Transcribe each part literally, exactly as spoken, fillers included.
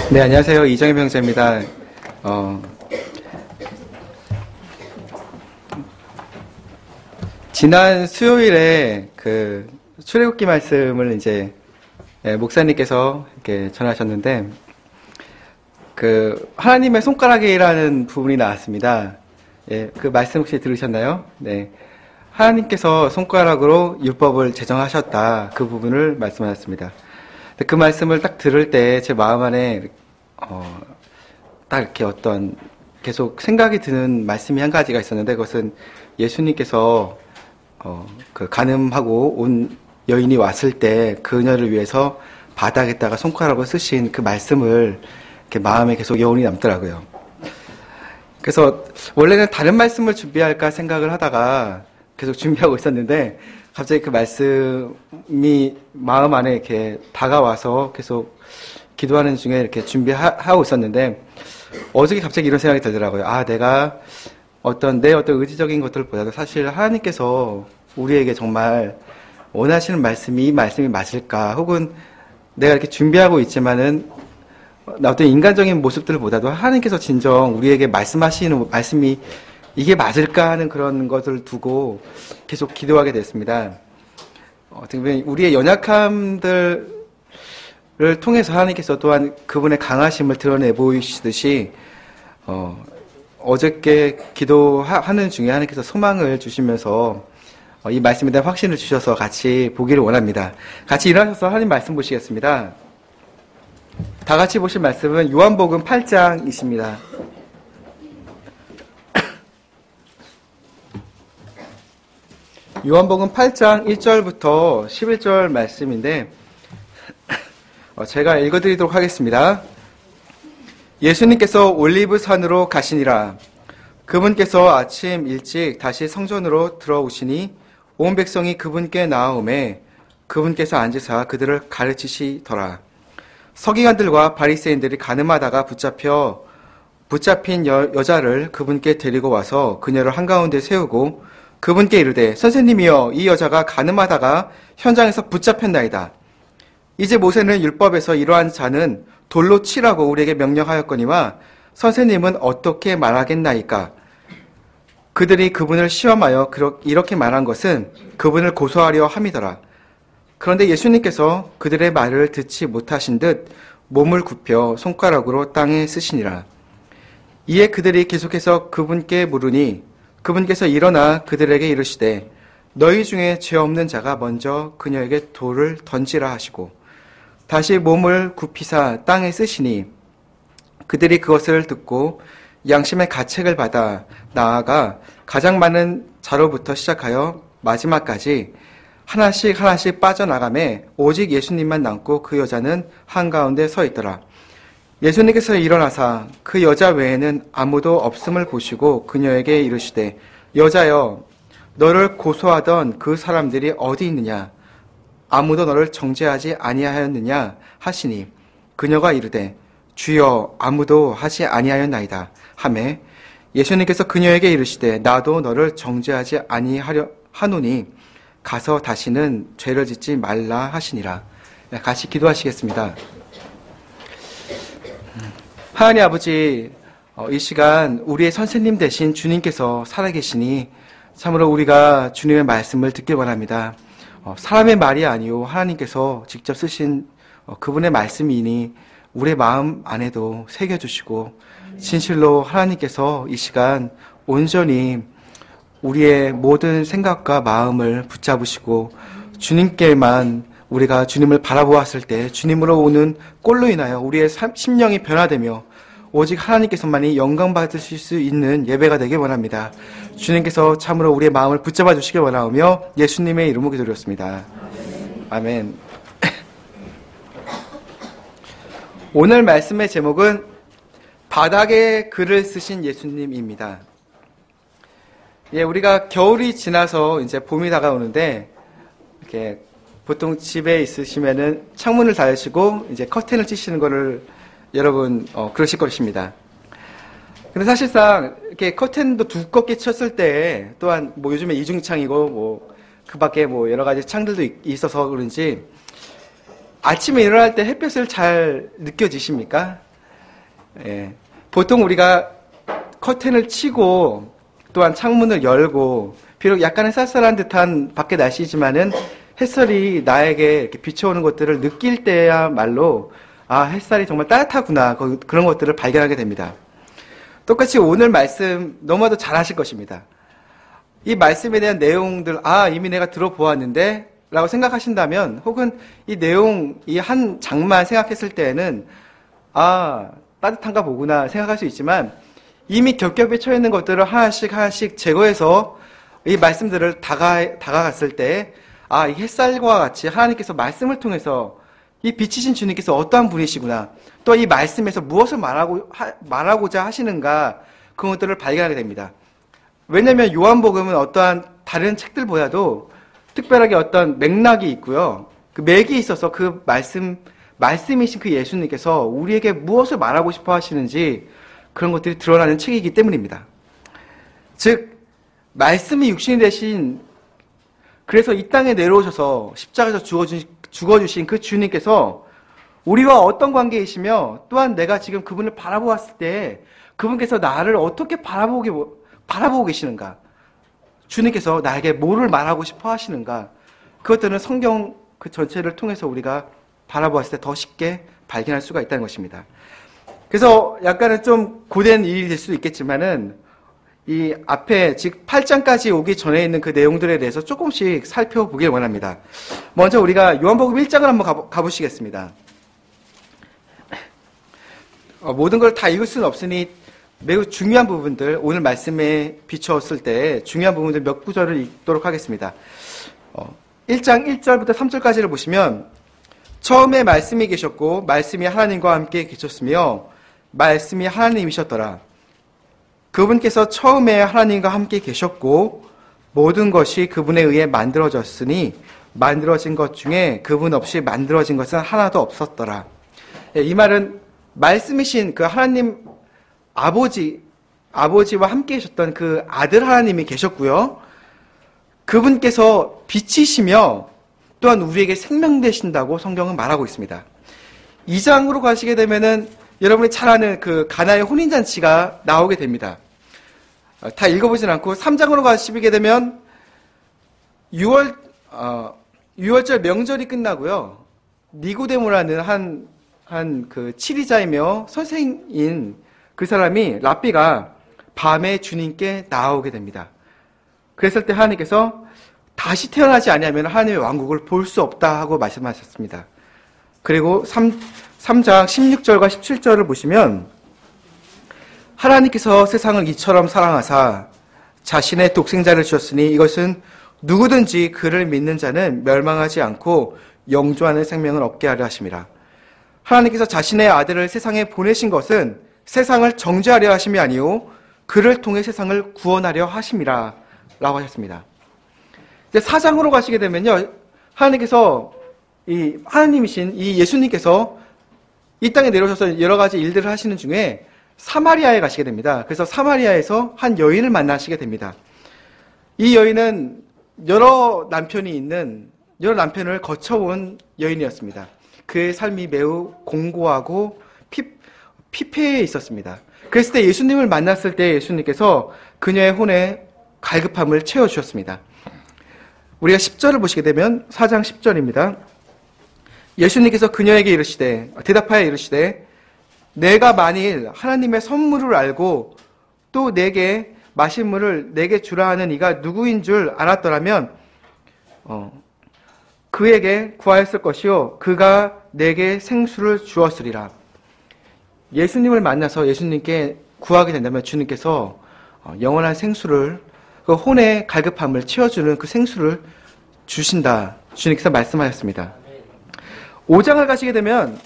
네, 안녕하세요. 이정현 병사입니다. 어, 지난 수요일에 그 출애굽기 말씀을 이제 예, 목사님께서 이렇게 전하셨는데, 그 하나님의 손가락이라는 부분이 나왔습니다. 예, 그 말씀 혹시 들으셨나요? 네, 하나님께서 손가락으로 율법을 제정하셨다. 그 부분을 말씀하셨습니다. 그 말씀을 딱 들을 때 제 마음 안에 어, 딱 이렇게 어떤 계속 생각이 드는 말씀이 한 가지가 있었는데, 그것은 예수님께서 어, 그 간음하고 온 여인이 왔을 때 그녀를 위해서 바닥에다가 손가락을 쓰신 그 말씀을 이렇게 마음에 계속 여운이 남더라고요. 그래서 원래는 다른 말씀을 준비할까 생각을 하다가 계속 준비하고 있었는데, 갑자기 그 말씀이 마음 안에 이렇게 다가와서 계속 기도하는 중에 이렇게 준비하고 있었는데, 어저께 갑자기 이런 생각이 들더라고요. 아, 내가 어떤 내 어떤 의지적인 것들보다도 사실 하나님께서 우리에게 정말 원하시는 말씀이 이 말씀이 맞을까, 혹은 내가 이렇게 준비하고 있지만은 어떤 인간적인 모습들보다도 하나님께서 진정 우리에게 말씀하시는 말씀이 이게 맞을까 하는 그런 것을 두고 계속 기도하게 됐습니다. 어떻게 보면 우리의 연약함들을 통해서 하나님께서 또한 그분의 강하심을 드러내 보이시듯이 어, 어저께 기도하는 중에 하나님께서 소망을 주시면서 어, 이 말씀에 대한 확신을 주셔서 같이 보기를 원합니다. 같이 일어나셔서 하나님 말씀 보시겠습니다. 다 같이 보실 말씀은 요한복음 팔 장이십니다. 요한복음 팔 장 일 절부터 십일 절 말씀인데, 제가 읽어드리도록 하겠습니다. 예수님께서 올리브산으로 가시니라. 그분께서 아침 일찍 다시 성전으로 들어오시니 온 백성이 그분께 나아오매 그분께서 앉으사 그들을 가르치시더라. 서기관들과 바리새인들이 가늠하다가 붙잡혀 붙잡힌 여, 여자를 그분께 데리고 와서 그녀를 한가운데 세우고 그분께 이르되, 선생님이여, 이 여자가 가늠하다가 현장에서 붙잡혔나이다. 이제 모세는 율법에서 이러한 자는 돌로 치라고 우리에게 명령하였거니와 선생님은 어떻게 말하겠나이까? 그들이 그분을 시험하여 이렇게 말한 것은 그분을 고소하려 함이더라. 그런데 예수님께서 그들의 말을 듣지 못하신 듯 몸을 굽혀 손가락으로 땅에 쓰시니라. 이에 그들이 계속해서 그분께 물으니 그분께서 일어나 그들에게 이르시되, 너희 중에 죄 없는 자가 먼저 그녀에게 돌을 던지라 하시고 다시 몸을 굽히사 땅에 쓰시니 그들이 그것을 듣고 양심의 가책을 받아 나아가 가장 많은 자로부터 시작하여 마지막까지 하나씩 하나씩 빠져나가매 오직 예수님만 남고 그 여자는 한가운데 서 있더라. 예수님께서 일어나사 그 여자 외에는 아무도 없음을 보시고 그녀에게 이르시되, 여자여, 너를 고소하던 그 사람들이 어디 있느냐? 아무도 너를 정죄하지 아니하였느냐? 하시니 그녀가 이르되, 주여, 아무도 하지 아니하였나이다 하매 예수님께서 그녀에게 이르시되, 나도 너를 정죄하지 아니하려 하노니 가서 다시는 죄를 짓지 말라 하시니라. 같이 기도하시겠습니다. 하나님 아버지, 이 시간 우리의 선생님 되신 주님께서 살아계시니 참으로 우리가 주님의 말씀을 듣길 원합니다. 사람의 말이 아니오 하나님께서 직접 쓰신 그분의 말씀이니 우리의 마음 안에도 새겨주시고, 진실로 하나님께서 이 시간 온전히 우리의 모든 생각과 마음을 붙잡으시고 주님께만 우리가 주님을 바라보았을 때 주님으로 오는 꼴로 인하여 우리의 심령이 변화되며 오직 하나님께서만이 영광 받으실 수 있는 예배가 되길 원합니다. 주님께서 참으로 우리의 마음을 붙잡아 주시길 원하오며 예수님의 이름으로 기도드렸습니다. 아멘. 오늘 말씀의 제목은 바닥에 글을 쓰신 예수님입니다. 예, 우리가 겨울이 지나서 이제 봄이 다가오는데, 이렇게 보통 집에 있으시면은 창문을 닫으시고 이제 커튼을 치시는 거를 여러분 어, 그러실 것입니다. 근데 사실상 이렇게 커튼도 두껍게 쳤을 때, 또한 뭐 요즘에 이중창이고 뭐 그 밖에 뭐 여러 가지 창들도 있어서 그런지 아침에 일어날 때 햇볕을 잘 느껴지십니까? 예. 보통 우리가 커튼을 치고 또한 창문을 열고 비록 약간의 쌀쌀한 듯한 밖의 날씨지만은 햇살이 나에게 이렇게 비춰오는 것들을 느낄 때야말로 아, 햇살이 정말 따뜻하구나. 그런 것들을 발견하게 됩니다. 똑같이 오늘 말씀 너무나도 잘 하실 것입니다. 이 말씀에 대한 내용들, 아, 이미 내가 들어보았는데 라고 생각하신다면 혹은 이 내용, 이 한 장만 생각했을 때에는 아, 따뜻한가 보구나 생각할 수 있지만 이미 겹겹이 쳐있는 것들을 하나씩 하나씩 제거해서 이 말씀들을 다가, 다가갔을 때 아, 이 햇살과 같이 하나님께서 말씀을 통해서 이 빛이신 주님께서 어떠한 분이시구나. 또 이 말씀에서 무엇을 말하고, 하, 말하고자 하시는가. 그런 것들을 발견하게 됩니다. 왜냐하면 요한복음은 어떠한 다른 책들보다도 특별하게 어떤 맥락이 있고요. 그 맥이 있어서 그 말씀, 말씀이신 그 예수님께서 우리에게 무엇을 말하고 싶어 하시는지 그런 것들이 드러나는 책이기 때문입니다. 즉, 말씀이 육신이 되신, 그래서 이 땅에 내려오셔서 십자가에서 죽어주신, 죽어주신 그 주님께서 우리와 어떤 관계이시며 또한 내가 지금 그분을 바라보았을 때 그분께서 나를 어떻게 바라보게, 바라보고 계시는가? 주님께서 나에게 뭐를 말하고 싶어 하시는가? 그것들은 성경 그 전체를 통해서 우리가 바라보았을 때 더 쉽게 발견할 수가 있다는 것입니다. 그래서 약간은 좀 고된 일이 될 수도 있겠지만은 이 앞에 즉 팔 장까지 오기 전에 있는 그 내용들에 대해서 조금씩 살펴보길 원합니다. 먼저 우리가 요한복음 일 장을 한번 가보, 가보시겠습니다. 어, 모든 걸 다 읽을 수는 없으니 매우 중요한 부분들, 오늘 말씀에 비추었을 때 중요한 부분들 몇 구절을 읽도록 하겠습니다. 어, 일 장 일 절부터 삼 절까지를 보시면 처음에 말씀이 계셨고 말씀이 하나님과 함께 계셨으며 말씀이 하나님이셨더라. 그분께서 처음에 하나님과 함께 계셨고 모든 것이 그분에 의해 만들어졌으니 만들어진 것 중에 그분 없이 만들어진 것은 하나도 없었더라. 이 말은 말씀이신 그 하나님 아버지, 아버지와 함께 계셨던 그 아들 하나님이 계셨고요. 그분께서 빛이시며 또한 우리에게 생명 되신다고 성경은 말하고 있습니다. 이 장으로 가시게 되면은 여러분이 잘 아는 그 가나의 혼인잔치가 나오게 됩니다. 다 읽어보진 않고 삼 장으로 가시게 되면 유월, 어, 유월절 명절이 끝나고요. 니고데모라는 한, 한 그 치리자이며 선생인 그 사람이 랍비가 밤에 주님께 나오게 됩니다. 그랬을 때 하나님께서 다시 태어나지 아니하면 하나님의 왕국을 볼 수 없다 하고 말씀하셨습니다. 그리고 삼, 삼 장 십육 절과 십칠 절을 보시면 하나님께서 세상을 이처럼 사랑하사 자신의 독생자를 주셨으니 이것은 누구든지 그를 믿는 자는 멸망하지 않고 영존하는 생명을 얻게 하려 하심이라. 하나님께서 자신의 아들을 세상에 보내신 것은 세상을 정죄하려 하심이 아니요 그를 통해 세상을 구원하려 하심이라 라고 하셨습니다. 이제 사 장으로 가시게 되면요, 하나님께서 이 하나님이신 이 예수님께서 이 땅에 내려오셔서 여러 가지 일들을 하시는 중에 사마리아에 가시게 됩니다. 그래서 사마리아에서 한 여인을 만나시게 됩니다. 이 여인은 여러 남편이 있는, 여러 남편을 거쳐온 여인이었습니다. 그의 삶이 매우 공고하고 피, 피폐해 있었습니다. 그랬을 때 예수님을 만났을 때 예수님께서 그녀의 혼에 갈급함을 채워주셨습니다. 우리가 십 절을 보시게 되면 사 장 십 절입니다. 예수님께서 그녀에게 이르시되, 대답하여 이르시되, 내가 만일 하나님의 선물을 알고 또 내게 마실 물을 내게 주라 하는 이가 누구인 줄 알았더라면 어, 그에게 구하였을 것이요 그가 내게 생수를 주었으리라. 예수님을 만나서 예수님께 구하게 된다면 주님께서 어, 영원한 생수를, 그 혼의 갈급함을 채워주는 그 생수를 주신다. 주님께서 말씀하셨습니다. 오 장을 가시게 되면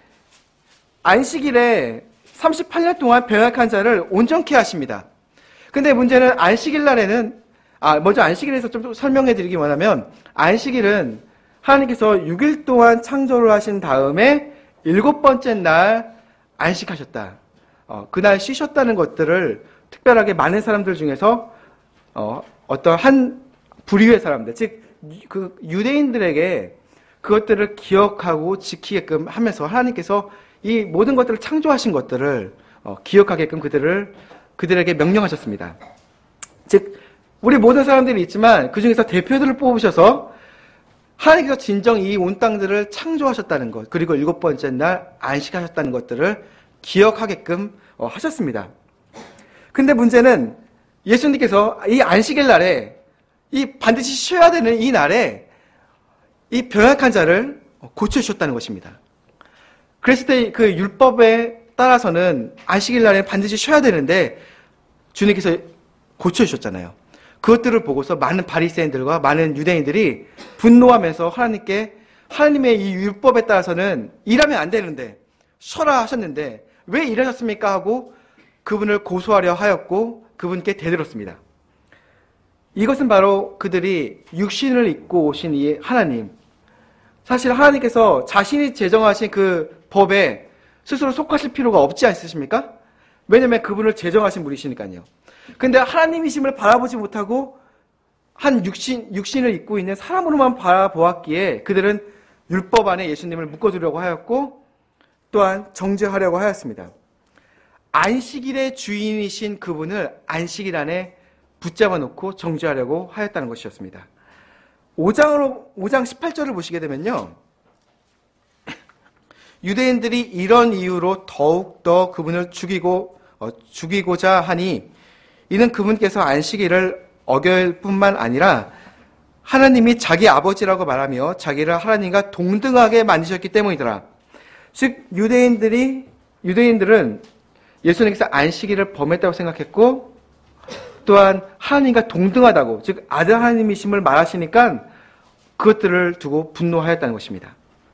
안식일에 삼십팔 년 동안 병약한 자를 온전케 하십니다. 근데 문제는 안식일 날에는, 아, 먼저 안식일에서 좀 설명해 드리기 원하면, 안식일은 하나님께서 육 일 동안 창조를 하신 다음에 일곱 번째 날 안식하셨다. 어, 그날 쉬셨다는 것들을 특별하게 많은 사람들 중에서, 어, 어떤 한 부류의 사람들, 즉, 그 유대인들에게 그것들을 기억하고 지키게끔 하면서 하나님께서 이 모든 것들을 창조하신 것들을 어, 기억하게끔 그들을 그들에게 명령하셨습니다. 즉 우리 모든 사람들이 있지만 그 중에서 대표들을 뽑으셔서 하나님께서 진정 이 온 땅들을 창조하셨다는 것, 그리고 일곱 번째 날 안식하셨다는 것들을 기억하게끔 어, 하셨습니다. 근데 문제는 예수님께서 이 안식일 날에 이 반드시 쉬어야 되는 이 날에 이 병약한 자를 고쳐주셨다는 것입니다. 그랬을 때 그 율법에 따라서는 안식일 날에 반드시 쉬어야 되는데 주님께서 고쳐주셨잖아요. 그것들을 보고서 많은 바리새인들과 많은 유대인들이 분노하면서 하나님께 하나님의 이 율법에 따라서는 일하면 안 되는데 쉬어라 하셨는데 왜 일하셨습니까? 하고 그분을 고소하려 하였고 그분께 대들었습니다. 이것은 바로 그들이 육신을 입고 오신 이 하나님, 사실 하나님께서 자신이 제정하신 그 법에 스스로 속하실 필요가 없지 않으십니까? 왜냐하면 그분을 제정하신 분이시니까요. 근데 하나님이심을 바라보지 못하고 한 육신, 육신을 입고 있는 사람으로만 바라보았기에 그들은 율법 안에 예수님을 묶어두려고 하였고 또한 정죄하려고 하였습니다. 안식일의 주인이신 그분을 안식일 안에 붙잡아 놓고 정죄하려고 하였다는 것이었습니다. 오 장으로, 오 장 십팔 절을 보시게 되면요. 유대인들이 이런 이유로 더욱더 그분을 죽이고, 어, 죽이고자 하니 이는 그분께서 안식일을 어길 뿐만 아니라 하나님이 자기 아버지라고 말하며 자기를 하나님과 동등하게 만드셨기 때문이더라. 즉 유대인들이 유대인들은 예수님께서 안식일을 범했다고 생각했고 또한 하나님과 동등하다고, 즉 아들 하나님이심을 말하시니까 그것들을 두고 분노하였다는 것입니다.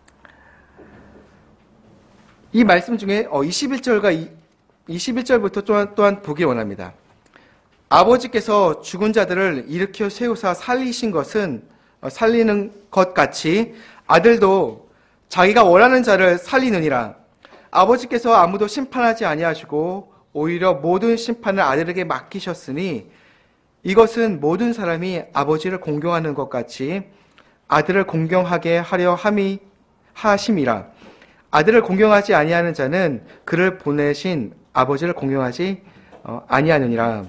이 말씀 중에 이십일 절과 이십일 절부터 또한, 또한 보기 원합니다. 아버지께서 죽은 자들을 일으켜 세우사 살리신 것은 살리는 것 같이 아들도 자기가 원하는 자를 살리느니라. 아버지께서 아무도 심판하지 아니하시고 오히려 모든 심판을 아들에게 맡기셨으니 이것은 모든 사람이 아버지를 공경하는 것 같이 아들을 공경하게 하려 함이 하심이라. 아들을 공경하지 아니하는 자는 그를 보내신 아버지를 공경하지 아니하느니라.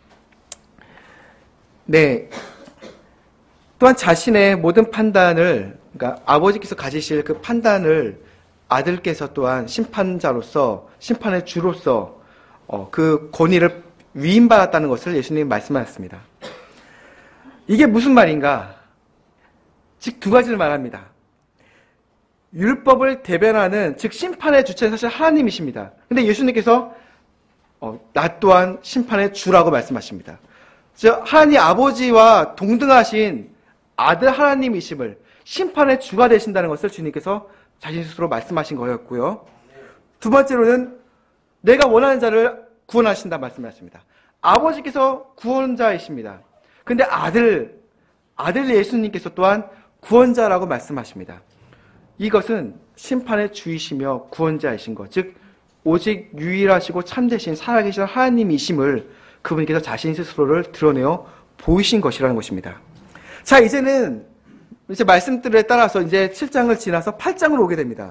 네. 또한 자신의 모든 판단을, 그러니까 아버지께서 가지실 그 판단을 아들께서 또한 심판자로서, 심판의 주로서 어, 그 권위를 위임받았다는 것을 예수님이 말씀하셨습니다. 이게 무슨 말인가? 즉 두 가지를 말합니다. 율법을 대변하는, 즉 심판의 주체는 사실 하나님이십니다. 근데 예수님께서 어, 나 또한 심판의 주라고 말씀하십니다. 즉 하나님 아버지와 동등하신 아들 하나님이심을, 심판의 주가 되신다는 것을 주님께서 자신 스스로 말씀하신 거였고요. 두 번째로는 내가 원하는 자를 구원하신다 말씀하십니다. 아버지께서 구원자이십니다. 근데 아들, 아들 예수님께서 또한 구원자라고 말씀하십니다. 이것은 심판의 주이시며 구원자이신 것, 즉 오직 유일하시고 참되신 살아계신 하나님이심을 그분께서 자신 스스로를 드러내어 보이신 것이라는 것입니다. 자, 이제는 이제 말씀들에 따라서 이제 칠 장을 지나서 팔 장으로 오게 됩니다.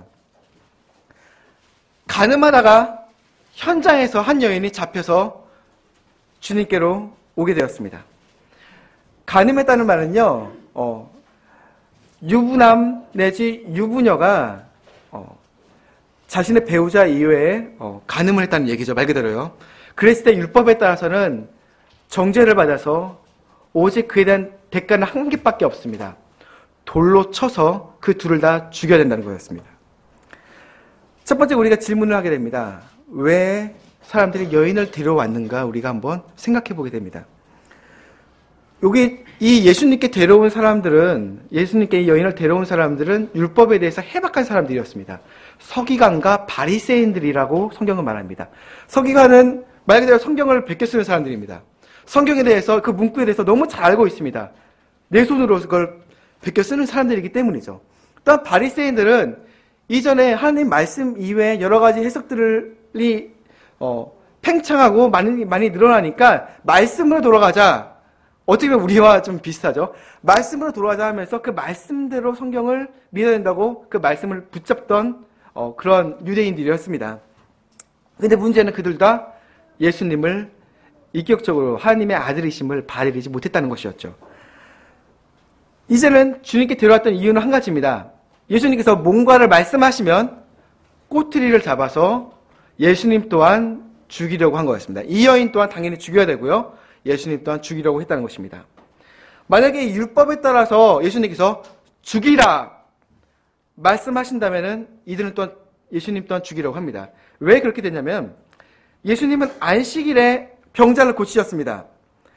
가늠하다가 현장에서 한 여인이 잡혀서 주님께로 오게 되었습니다. 가늠했다는 말은요, 어, 유부남 내지 유부녀가 어, 자신의 배우자 이외에 어, 간음을 했다는 얘기죠. 말 그대로요. 그랬을 때 율법에 따라서는 정죄를 받아서 오직 그에 대한 대가는 한 개밖에 없습니다. 돌로 쳐서 그 둘을 다 죽여야 된다는 거였습니다. 첫 번째 우리가 질문을 하게 됩니다. 왜 사람들이 여인을 데려왔는가 우리가 한번 생각해 보게 됩니다. 여기 이 예수님께 데려온 사람들은, 예수님께 이 여인을 데려온 사람들은 율법에 대해서 해박한 사람들이었습니다. 서기관과 바리새인들이라고 성경은 말합니다. 서기관은 말 그대로 성경을 베껴 쓰는 사람들입니다. 성경에 대해서, 그 문구에 대해서 너무 잘 알고 있습니다. 내 손으로 그걸 베껴 쓰는 사람들이기 때문이죠. 또한 바리새인들은 이전에 하나님 말씀 이외에 여러 가지 해석들이 어, 팽창하고 많이 많이 늘어나니까 말씀으로 돌아가자. 어떻게 보면 우리와 좀 비슷하죠. 말씀으로 돌아가자 하면서 그 말씀대로 성경을 믿어야 된다고 그 말씀을 붙잡던 어, 그런 유대인들이었습니다. 근데 문제는 그들 다 예수님을 인격적으로 하나님의 아들이심을 받아들이지 못했다는 것이었죠. 이제는 주님께 데려왔던 이유는 한 가지입니다. 예수님께서 뭔가를 말씀하시면 꼬투리를 잡아서 예수님 또한 죽이려고 한 거였습니다. 이 여인 또한 당연히 죽여야 되고요. 예수님 또한 죽이려고 했다는 것입니다. 만약에 율법에 따라서 예수님께서 죽이라 말씀하신다면은 이들은 또한 예수님 또한 죽이려고 합니다. 왜 그렇게 됐냐면 예수님은 안식일에 병자를 고치셨습니다.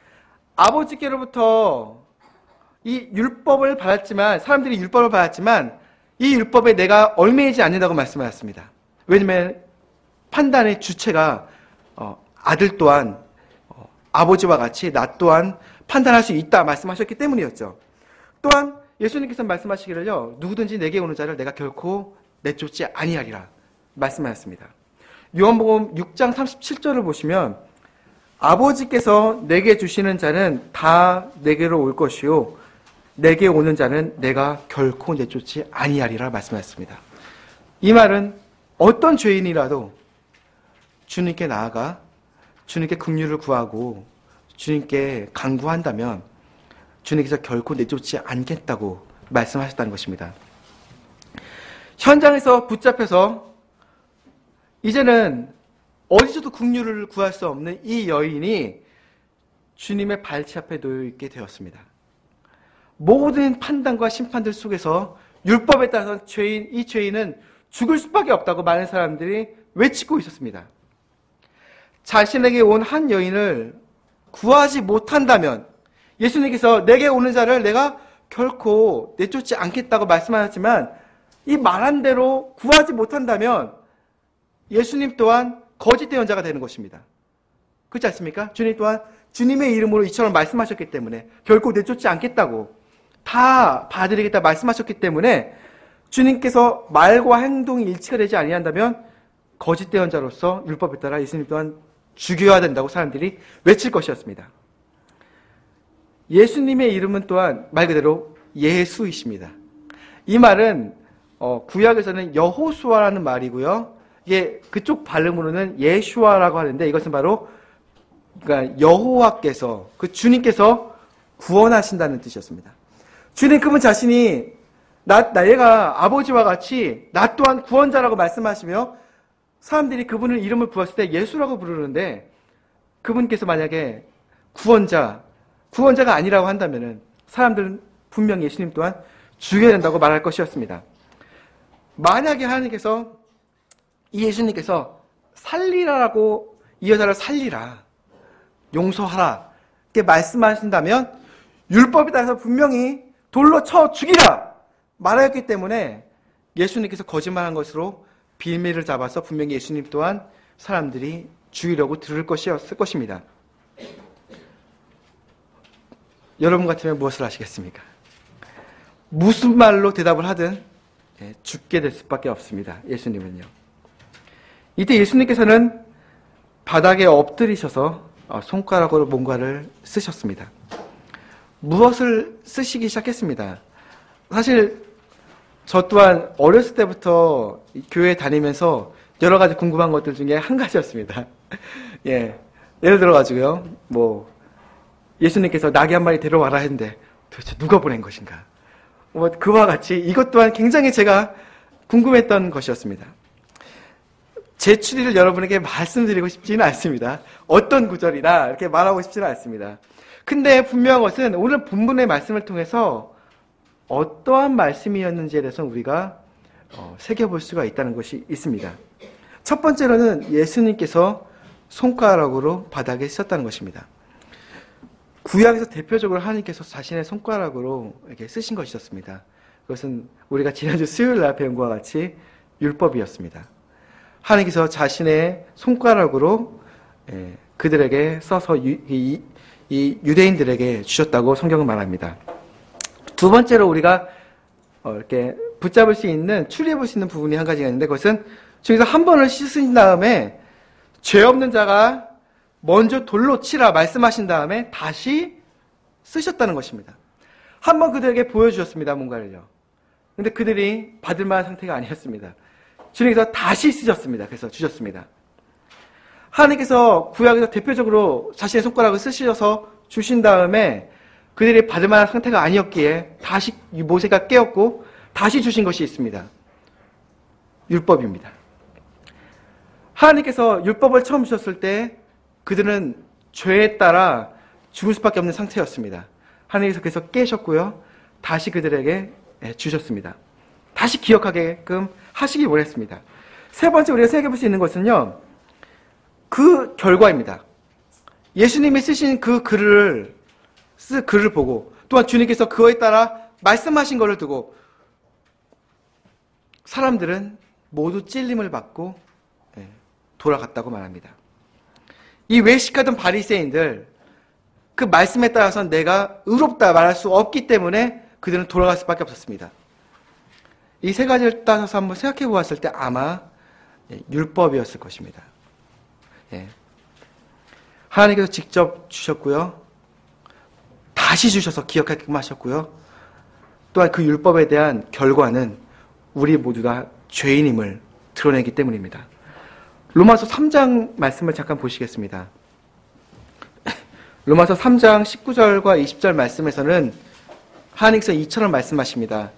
아버지께로부터 이 율법을 받았지만 사람들이 율법을 받았지만 이 율법에 내가 얽매이지 않는다고 말씀하셨습니다. 왜냐하면 판단의 주체가 어, 아들 또한 어, 아버지와 같이 나 또한 판단할 수 있다 말씀하셨기 때문이었죠. 또한 예수님께서 말씀하시기를요. 누구든지 내게 오는 자를 내가 결코 내쫓지 아니하리라 말씀하셨습니다. 요한복음 육 장 삼십칠 절을 보시면 아버지께서 내게 주시는 자는 다 내게로 올 것이요 내게 오는 자는 내가 결코 내쫓지 아니하리라 말씀하셨습니다. 이 말은 어떤 죄인이라도 주님께 나아가 주님께 긍휼을 구하고 주님께 간구한다면 주님께서 결코 내쫓지 않겠다고 말씀하셨다는 것입니다. 현장에서 붙잡혀서 이제는 어디서도 긍휼을 구할 수 없는 이 여인이 주님의 발치 앞에 놓여 있게 되었습니다. 모든 판단과 심판들 속에서 율법에 따라서 죄인, 이 죄인은 죽을 수밖에 없다고 많은 사람들이 외치고 있었습니다. 자신에게 온 한 여인을 구하지 못한다면 예수님께서 내게 오는 자를 내가 결코 내쫓지 않겠다고 말씀하셨지만 이 말한 대로 구하지 못한다면 예수님 또한 거짓 대언자가 되는 것입니다. 그렇지 않습니까? 주님 또한 주님의 이름으로 이처럼 말씀하셨기 때문에 결코 내쫓지 않겠다고 다 봐드리겠다 말씀하셨기 때문에 주님께서 말과 행동이 일치가 되지 아니한다면 거짓 대언자로서 율법에 따라 예수님 또한 죽여야 된다고 사람들이 외칠 것이었습니다. 예수님의 이름은 또한 말 그대로 예수이십니다. 이 말은 어, 구약에서는 여호수아라는 말이고요. 이게 그쪽 발음으로는 예슈아라고 하는데 이것은 바로 그러니까 여호와께서 그 주님께서 구원하신다는 뜻이었습니다. 주님 그분 자신이 나, 나얘가 아버지와 같이 나 또한 구원자라고 말씀하시며 사람들이 그분을 이름을 부었을 때 예수라고 부르는데 그분께서 만약에 구원자, 구원자가 아니라고 한다면은 사람들은 분명히 예수님 또한 죽여야 된다고 말할 것이었습니다. 만약에 하나님께서 이 예수님께서 살리라라고 이 여자를 살리라, 용서하라 이렇게 말씀하신다면 율법에 따라서 분명히 돌로 쳐 죽이라 말하였기 때문에 예수님께서 거짓말한 것으로 빌미를 잡아서 분명히 예수님 또한 사람들이 죽이려고 들을 것이었을 것입니다. 여러분 같으면 무엇을 하시겠습니까? 무슨 말로 대답을 하든 죽게 될 수밖에 없습니다. 예수님은요. 이때 예수님께서는 바닥에 엎드리셔서 손가락으로 뭔가를 쓰셨습니다. 무엇을 쓰시기 시작했습니다. 사실 저 또한 어렸을 때부터 교회 다니면서 여러 가지 궁금한 것들 중에 한 가지였습니다. 예, 예를 들어가지고요, 뭐 예수님께서 나귀 한 마리 데려와라 했는데 도대체 누가 보낸 것인가? 뭐 그와 같이 이것 또한 굉장히 제가 궁금했던 것이었습니다. 제 추리를 여러분에게 말씀드리고 싶지는 않습니다. 어떤 구절이나 이렇게 말하고 싶지는 않습니다. 근데 분명한 것은 오늘 본문의 말씀을 통해서 어떠한 말씀이었는지에 대해서 우리가 어, 새겨볼 수가 있다는 것이 있습니다. 첫 번째로는 예수님께서 손가락으로 바닥에 쓰셨다는 것입니다. 구약에서 대표적으로 하나님께서 자신의 손가락으로 이렇게 쓰신 것이었습니다. 그것은 우리가 지난주 수요일 날 배운 것과 같이 율법이었습니다. 하나님께서 자신의 손가락으로 예, 그들에게 써서 유, 이, 이 유대인들에게 주셨다고 성경은 말합니다. 두 번째로 우리가 어, 이렇게 붙잡을 수 있는, 추리해 볼 수 있는 부분이 한 가지가 있는데 그것은 저기서 한 번을 씻으신 다음에 죄 없는 자가 먼저 돌로 치라 말씀하신 다음에 다시 쓰셨다는 것입니다. 한 번 그들에게 보여주셨습니다. 뭔가를요. 근데 그들이 받을 만한 상태가 아니었습니다. 주님께서 다시 쓰셨습니다. 그래서 주셨습니다. 하나님께서 구약에서 대표적으로 자신의 손가락을 쓰셔서 주신 다음에 그들이 받을 만한 상태가 아니었기에 다시 모세가 깨었고 다시 주신 것이 있습니다. 율법입니다. 하나님께서 율법을 처음 주셨을 때 그들은 죄에 따라 죽을 수밖에 없는 상태였습니다. 하나님께서 그래서 깨셨고요. 다시 그들에게 주셨습니다. 다시 기억하게끔 하시기 원했습니다. 세 번째 우리가 생각해 볼 수 있는 것은요. 그 결과입니다. 예수님이 쓰신 그 글을, 쓰, 글을 보고 또한 주님께서 그거에 따라 말씀하신 것을 두고 사람들은 모두 찔림을 받고 돌아갔다고 말합니다. 이 외식하던 바리새인들 그 말씀에 따라서는 내가 의롭다 말할 수 없기 때문에 그들은 돌아갈 수밖에 없었습니다. 이 세 가지를 따져서 한번 생각해 보았을 때 아마 율법이었을 것입니다. 예. 하나님께서 직접 주셨고요. 다시 주셔서 기억하게끔 하셨고요. 또한 그 율법에 대한 결과는 우리 모두 다 죄인임을 드러내기 때문입니다. 로마서 삼 장 말씀을 잠깐 보시겠습니다. 로마서 삼 장 십구 절과 이십 절 말씀에서는 하나님께서 이처럼 말씀하십니다.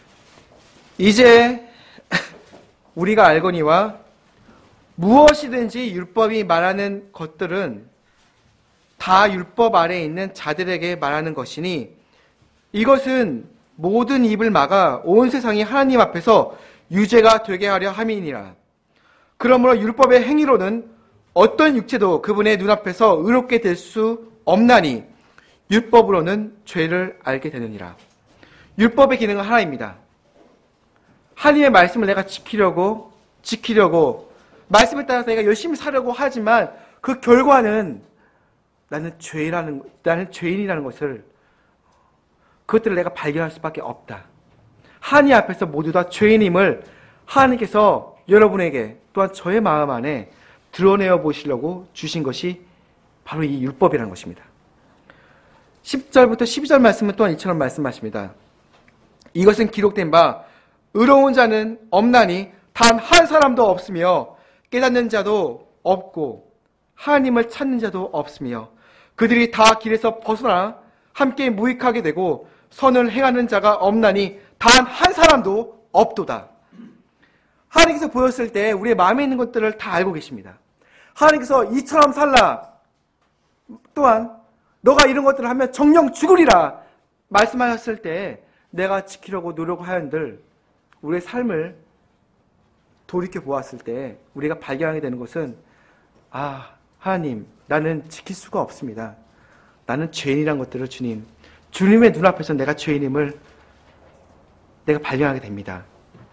이제 우리가 알거니와 무엇이든지 율법이 말하는 것들은 다 율법 아래에 있는 자들에게 말하는 것이니 이것은 모든 입을 막아 온 세상이 하나님 앞에서 유죄가 되게 하려 함이니라. 그러므로 율법의 행위로는 어떤 육체도 그분의 눈앞에서 의롭게 될 수 없나니 율법으로는 죄를 알게 되느니라. 율법의 기능은 하나입니다. 하나님의 말씀을 내가 지키려고 지키려고 말씀에 따라서 내가 열심히 살려고 하지만 그 결과는 나는 죄라는 나는 죄인이라는 것을 그것들을 내가 발견할 수밖에 없다. 하나님 앞에서 모두 다 죄인임을 하나님께서 여러분에게 또한 저의 마음 안에 드러내어 보시려고 주신 것이 바로 이 율법이라는 것입니다. 십 절부터 십이 절 말씀은 또한 이처럼 말씀하십니다. 이것은 기록된 바 의로운 자는 없나니 단 한 사람도 없으며 깨닫는 자도 없고 하나님을 찾는 자도 없으며 그들이 다 길에서 벗어나 함께 무익하게 되고 선을 행하는 자가 없나니 단 한 사람도 없도다. 하나님께서 보였을 때 우리의 마음에 있는 것들을 다 알고 계십니다. 하나님께서 이처럼 살라. 또한 너가 이런 것들을 하면 정령 죽으리라 말씀하셨을 때 내가 지키려고 노력하였는들 우리의 삶을 돌이켜 보았을 때 우리가 발견하게 되는 것은 아 하나님 나는 지킬 수가 없습니다. 나는 죄인이란 것들을 주님 주님의 눈앞에서 내가 죄인임을 내가 발견하게 됩니다.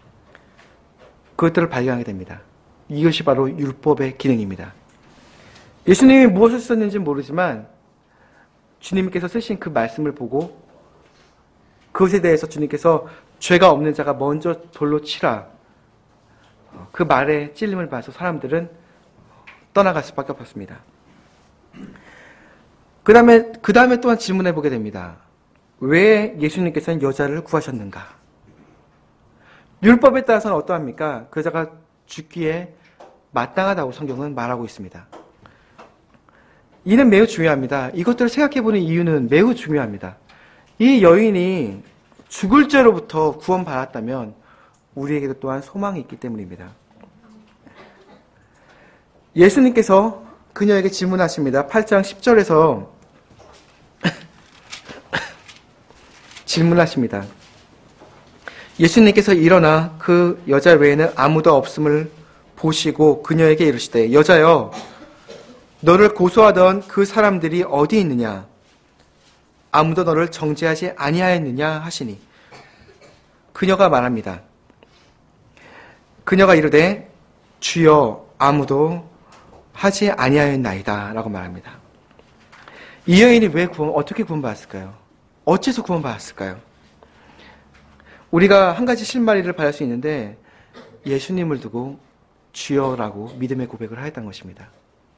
그것들을 발견하게 됩니다. 이것이 바로 율법의 기능입니다. 예수님이 무엇을 썼는지 모르지만 주님께서 쓰신 그 말씀을 보고 그것에 대해서 주님께서 죄가 없는 자가 먼저 돌로 치라. 그 말에 찔림을 봐서 사람들은 떠나갈 수밖에 없었습니다. 그 다음에, 그 다음에 또한 질문해 보게 됩니다. 왜 예수님께서는 여자를 구하셨는가? 율법에 따라서는 어떠합니까? 그 여자가 죽기에 마땅하다고 성경은 말하고 있습니다. 이는 매우 중요합니다. 이것들을 생각해보는 이유는 매우 중요합니다. 이 여인이 죽을 죄로부터 구원받았다면 우리에게도 또한 소망이 있기 때문입니다. 예수님께서 그녀에게 질문하십니다. 팔 장 십 절에서 질문하십니다. 예수님께서 일어나 그 여자 외에는 아무도 없음을 보시고 그녀에게 이르시되 여자여 너를 고소하던 그 사람들이 어디 있느냐? 아무도 너를 정죄하지 아니하였느냐 하시니 그녀가 말합니다. 그녀가 이르되 주여 아무도 하지 아니하였나이다 라고 말합니다. 이 여인이 왜 구원, 어떻게 구원받았을까요? 어째서 구원받았을까요? 우리가 한 가지 실마리를 받을 수 있는데 예수님을 두고 주여라고 믿음의 고백을 하였다는 것입니다.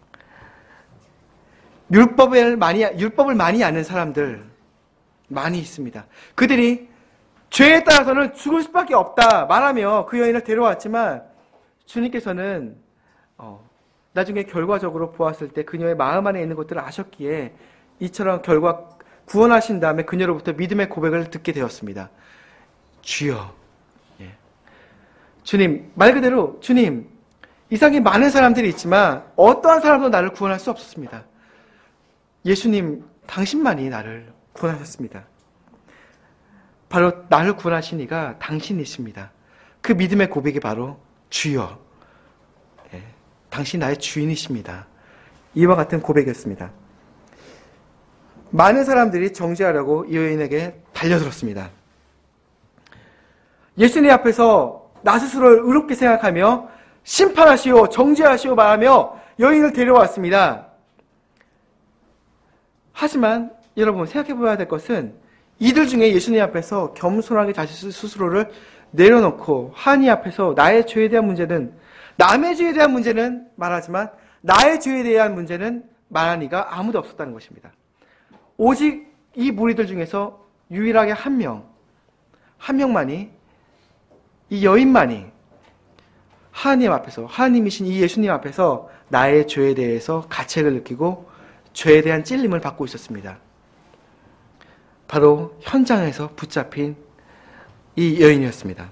율법을 많이, 율법을 많이 아는 사람들 많이 있습니다. 그들이 죄에 따라서는 죽을 수밖에 없다 말하며 그 여인을 데려왔지만 주님께서는 어, 나중에 결과적으로 보았을 때 그녀의 마음 안에 있는 것들을 아셨기에 이처럼 결과 구원하신 다음에 그녀로부터 믿음의 고백을 듣게 되었습니다. 주여. 예. 주님, 말 그대로 주님, 이상이 많은 사람들이 있지만 어떠한 사람도 나를 구원할 수 없었습니다. 예수님, 당신만이 나를 구원하셨습니다. 바로 나를 구원하신 이가 당신이십니다. 그 믿음의 고백이 바로 주여. 예. 당신 나의 주인이십니다. 이와 같은 고백이었습니다. 많은 사람들이 정죄하려고 이 여인에게 달려들었습니다. 예수님 앞에서 나 스스로를 의롭게 생각하며 심판하시오, 정죄하시오 말하며 여인을 데려왔습니다. 하지만 여러분 생각해 보아야 될 것은 이들 중에 예수님 앞에서 겸손하게 자신 스스로를 내려놓고 하나님 앞에서 나의 죄에 대한 문제는, 남의 죄에 대한 문제는 말하지만 나의 죄에 대한 문제는 말한 이가 아무도 없었다는 것입니다. 오직 이 무리들 중에서 유일하게 한 명, 한 명만이, 이 여인만이 하나님 앞에서, 하나님이신 이 예수님 앞에서 나의 죄에 대해서 가책을 느끼고 죄에 대한 찔림을 받고 있었습니다. 바로 현장에서 붙잡힌 이 여인이었습니다.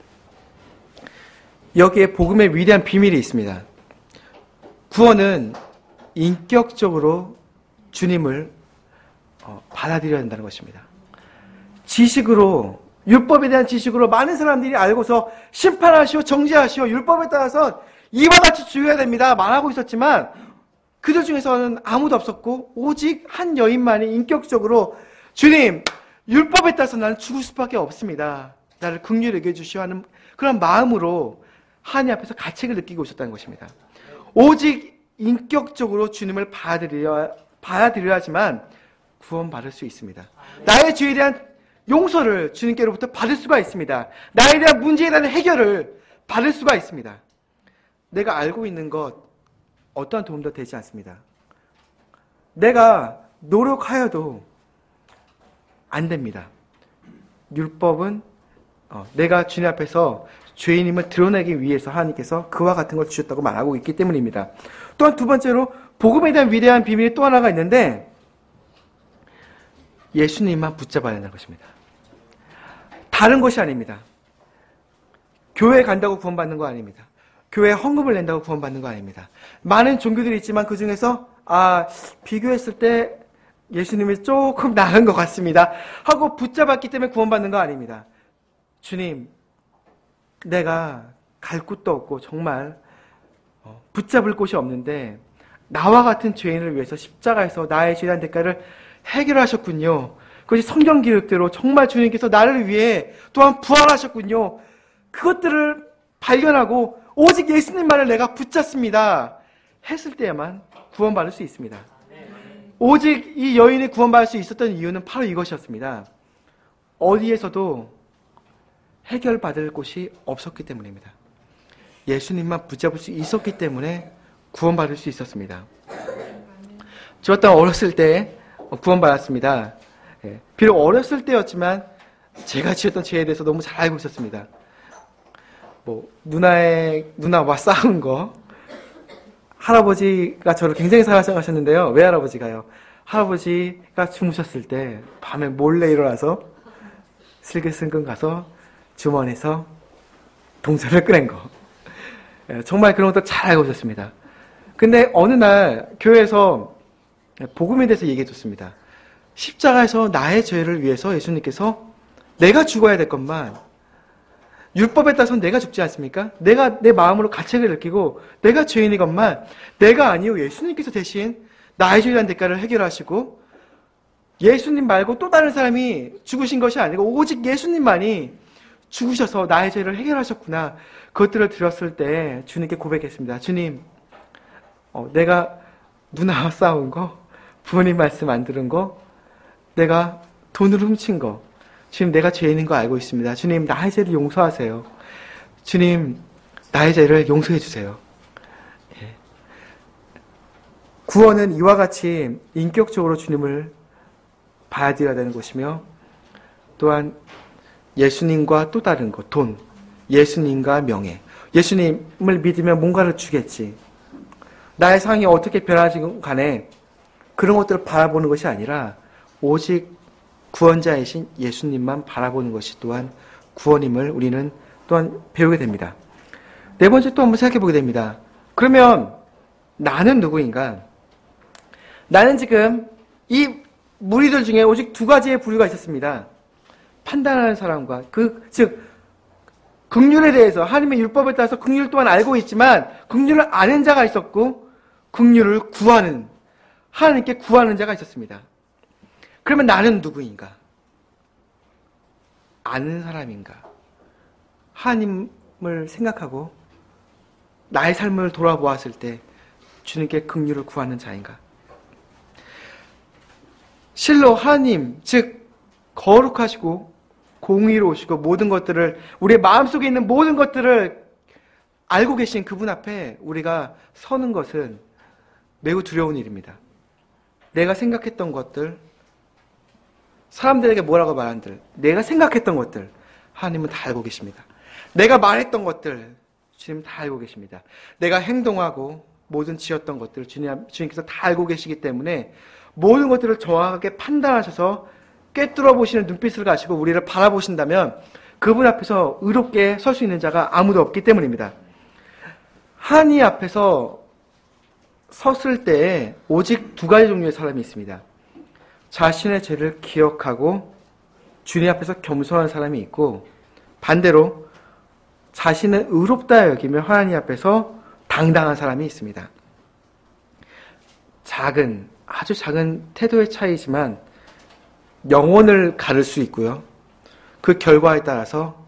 여기에 복음의 위대한 비밀이 있습니다. 구원은 인격적으로 주님을 받아들여야 한다는 것입니다. 지식으로, 율법에 대한 지식으로 많은 사람들이 알고서 심판하시오, 정죄하시오, 율법에 따라서 이와 같이 주의해야 됩니다 말하고 있었지만 그들 중에서는 아무도 없었고 오직 한 여인만이 인격적으로 주님, 율법에 따라서 나는 죽을 수밖에 없습니다. 나를 긍휼히 여겨 주시오 하는 그런 마음으로 하나님 앞에서 가책을 느끼고 있었다는 것입니다. 오직 인격적으로 주님을 받아들여야, 받아들여야지만 구원받을 수 있습니다. 나의 죄에 대한 용서를 주님께로부터 받을 수가 있습니다. 나에 대한 문제에 대한 해결을 받을 수가 있습니다. 내가 알고 있는 것 어떠한 도움도 되지 않습니다. 내가 노력하여도 안 됩니다. 율법은 어, 내가 주님 앞에서 죄인임을 드러내기 위해서 하나님께서 그와 같은 걸 주셨다고 말하고 있기 때문입니다. 또한 두 번째로 복음에 대한 위대한 비밀이 또 하나가 있는데 예수님만 붙잡아야 한다는 것입니다. 다른 것이 아닙니다. 교회 간다고 구원받는 거 아닙니다. 교회에 헌금을 낸다고 구원받는 거 아닙니다. 많은 종교들이 있지만 그 중에서 아 비교했을 때 예수님이 조금 나은 것 같습니다 하고 붙잡았기 때문에 구원받는 거 아닙니다. 주님, 내가 갈 곳도 없고 정말 붙잡을 곳이 없는데 나와 같은 죄인을 위해서 십자가에서 나의 죄에 대한 대가를 해결하셨군요. 그것이 성경 기록대로 정말 주님께서 나를 위해 또한 부활하셨군요. 그것들을 발견하고 오직 예수님만을 내가 붙잡습니다 했을 때야만 구원받을 수 있습니다. 오직 이 여인이 구원받을 수 있었던 이유는 바로 이것이었습니다. 어디에서도 해결받을 곳이 없었기 때문입니다. 예수님만 붙잡을 수 있었기 때문에 구원받을 수 있었습니다. 저 또한 어렸을 때 구원받았습니다. 비록 어렸을 때였지만 제가 지었던 죄에 대해서 너무 잘 알고 있었습니다. 뭐 누나의 누나와 싸운 거, 할아버지가 저를 굉장히 사랑하셨는데요. 외할아버지가요. 할아버지가 주무셨을 때 밤에 몰래 일어나서 슬금슬금 가서 주머니에서 동전을 꺼낸 거. 정말 그런 것도 잘 알고 있었습니다. 근데 어느 날 교회에서 복음에 대해서 얘기해 줬습니다. 십자가에서 나의 죄를 위해서 예수님께서 내가 죽어야 될 것만, 율법에 따라서는 내가 죽지 않습니까? 내가 내 마음으로 가책을 느끼고 내가 죄인인 것만, 내가 아니요 예수님께서 대신 나의 죄에 대한 대가를 해결하시고 예수님 말고 또 다른 사람이 죽으신 것이 아니고 오직 예수님만이 죽으셔서 나의 죄를 해결하셨구나. 그것들을 들었을 때 주님께 고백했습니다. 주님, 어, 내가 누나와 싸운 거, 부모님 말씀 안 들은 거, 내가 돈을 훔친 거, 주님 내가 죄인인 거 알고 있습니다. 주님 나의 죄를 용서하세요. 주님 나의 죄를 용서해 주세요. 예. 구원은 이와 같이 인격적으로 주님을 받아들여야 되는 것이며 또한 예수님과 또 다른 것, 돈, 예수님과 명예. 예수님을 믿으면 뭔가를 주겠지. 나의 상황이 어떻게 변하든 간에 그런 것들을 바라보는 것이 아니라 오직 구원자이신 예수님만 바라보는 것이 또한 구원임을 우리는 또한 배우게 됩니다. 네 번째 또 한번 생각해 보게 됩니다. 그러면 나는 누구인가? 나는 지금 이 무리들 중에 오직 두 가지의 부류가 있었습니다. 판단하는 사람과 그, 즉 긍휼에 대해서 하나님의 율법에 따라서 긍휼 또한 알고 있지만 긍휼을 아는 자가 있었고 긍휼을 구하는 하나님께 구하는 자가 있었습니다. 그러면 나는 누구인가? 아는 사람인가? 하나님을 생각하고 나의 삶을 돌아보았을 때 주님께 긍휼을 구하는 자인가? 실로 하나님, 즉 거룩하시고 공의로우시고 모든 것들을 우리의 마음속에 있는 모든 것들을 알고 계신 그분 앞에 우리가 서는 것은 매우 두려운 일입니다. 내가 생각했던 것들, 사람들에게 뭐라고 말한들, 내가 생각했던 것들 하나님은 다 알고 계십니다. 내가 말했던 것들 주님 다 알고 계십니다. 내가 행동하고 모든 지었던 것들 주님, 주님께서 다 알고 계시기 때문에 모든 것들을 정확하게 판단하셔서 꿰뚫어 보시는 눈빛을 가지고 우리를 바라보신다면 그분 앞에서 의롭게 설 수 있는 자가 아무도 없기 때문입니다. 하나님 앞에서 섰을 때 오직 두 가지 종류의 사람이 있습니다. 자신의 죄를 기억하고 주님 앞에서 겸손한 사람이 있고 반대로 자신은 의롭다 여기며 하나님 앞에서 당당한 사람이 있습니다. 작은, 아주 작은 태도의 차이지만 영혼을 가를 수 있고요. 그 결과에 따라서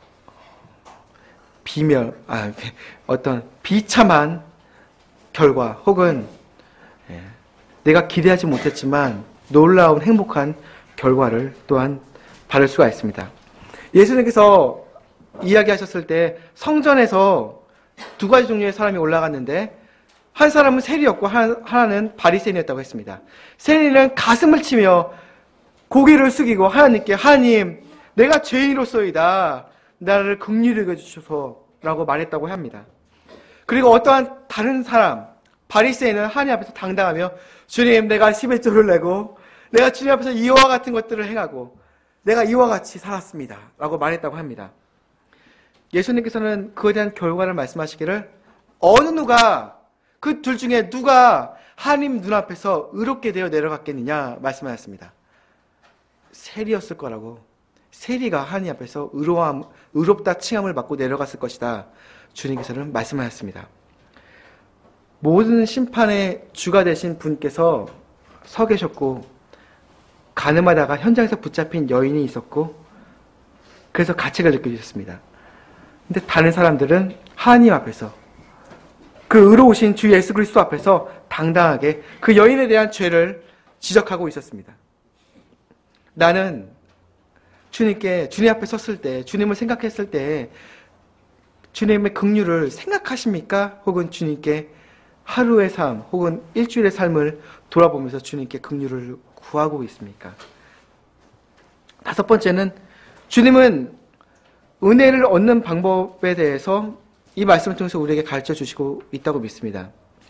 비멸, 아, 어떤 비참한 결과 혹은 내가 기대하지 못했지만 놀라운 행복한 결과를 또한 받을 수가 있습니다. 예수님께서 이야기하셨을 때 성전에서 두 가지 종류의 사람이 올라갔는데 한 사람은 세리였고 하나는 바리새인이었다고 했습니다. 세리는 가슴을 치며 고개를 숙이고 하나님께 하나님 내가 죄인으로서이다. 나를 긍휼히 여겨주소서라고 말했다고 합니다. 그리고 어떠한 다른 사람 바리새인은 하나님 앞에서 당당하며 주님 내가 십일조를 내고 내가 주님 앞에서 이와 같은 것들을 행하고 내가 이와 같이 살았습니다. 라고 말했다고 합니다. 예수님께서는 그에 대한 결과를 말씀하시기를 어느 누가 그 둘 중에 누가 하나님 눈앞에서 의롭게 되어 내려갔겠느냐 말씀하셨습니다. 세리였을 거라고. 세리가 하나님 앞에서 의로함, 의롭다 칭함을 받고 내려갔을 것이다. 주님께서는 말씀하셨습니다. 모든 심판의 주가 되신 분께서 서 계셨고 가늠하다가 현장에서 붙잡힌 여인이 있었고 그래서 가책을 느껴주셨습니다. 근데 다른 사람들은 하나님 앞에서 그 의로우신 주 예수 그리스도 앞에서 당당하게 그 여인에 대한 죄를 지적하고 있었습니다. 나는 주님께 주님 앞에 섰을 때 주님을 생각했을 때 주님의 긍휼을 생각하십니까? 혹은 주님께 하루의 삶 혹은 일주일의 삶을 돌아보면서 주님께 긍휼을 구하고 있습니까? 다섯 번째는 주님은 은혜를 얻는 방법에 대해서 이 말씀을 통해서 우리에게 가르쳐 주시고 있다고 믿습니다.